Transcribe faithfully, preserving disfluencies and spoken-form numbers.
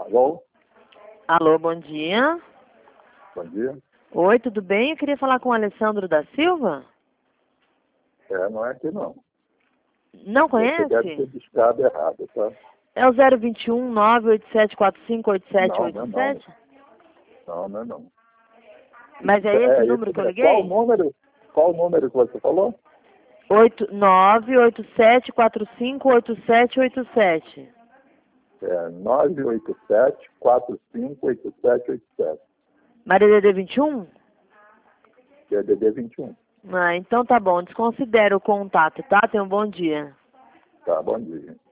Alô? Alô, bom dia. Bom dia. Oi, tudo bem? Eu queria falar com o Alessandro da Silva. É, não é aqui não. Não Você deve ter conhece? buscado errado, tá? É o zero vinte e um, nove oito sete quatro cinco oito sete Não, oito não é não. sete? Não, não é não. Mas é esse o número que eu esse, qual liguei? número? Qual número que você falou? nove oito sete quatro cinco oito sete oito sete. É nove oito sete quatro cinco oito sete oito sete. Maria D D vinte e um? É D D vinte e um. Ah, então tá bom. Desconsidera o contato, tá? Tenha um bom dia. Tá, bom dia.